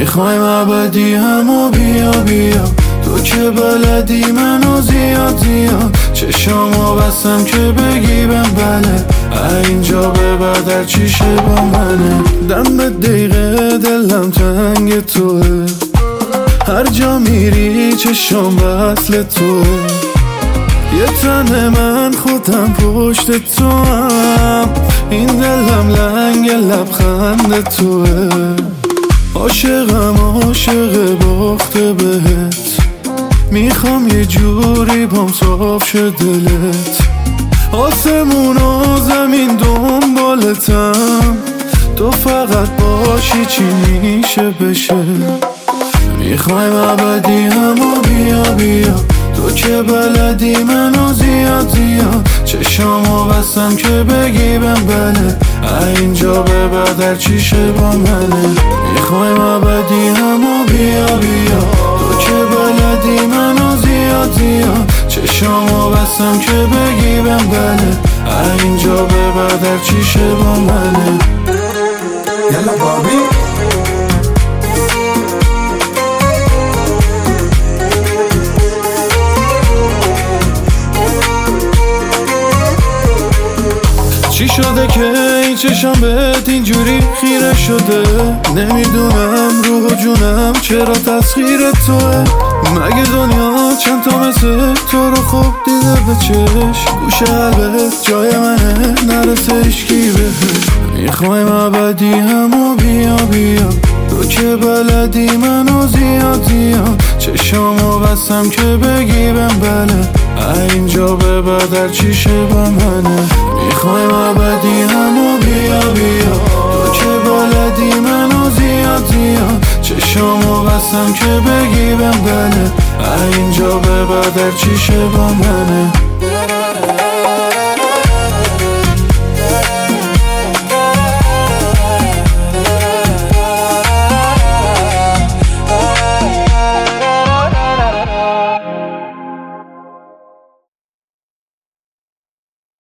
میخوایم ابدی همو بیا بیا، تو که بلدی منو زیاد زیاد. چشامو بستم که بگی بهم بله، اینجا به بعد چیشه با منه. دم به دقیقه دلم تنگ توه، هر جا میری چشام وصل توه. یه تن من خودم پشت تو هم، این دلم لنگ لبخند توه. عاشقم عاشق باخت بهت، میخوام یه جوری بام صاف شه دلت. آسمون و زمین دنبالتم، تو فقط باشی چی میشه بشه. میخوایم ابدی همو بیا بیا، تو که بلدی منو زیاد زیاد. چشامو بستم که بگی بهم بله، اینجا به بعد چیشه با منه. میخوایم ابدی همو بیا بیا، تو که بلدی منو زیاد زیاد. چشامو بستم که بگی بهم بله، اینجا به بعد چیشه با منه. یلا بابی چی شده که این چشم بهت اینجوری خیره شده؟ نمیدونم روح و جونم چرا تسخیر توه. مگه دنیا چند تا مثل تو رو خوب دیده به چشم؟ گوشه قلبت جای منه نرسه اشکی بهش. میخوایم ابدی همو بیا بیا، تو که بلدی منو زیاد زیاد. چشامو بستم که بگی بهم بله، اینجا به بعد چیشه با منه. میخوایم ابدی همو بیا بیا، تو که بلدی منو زیاد زیاد. چشامو بستم که بگی بهم بله، اینجا به بعد چیشه با منه.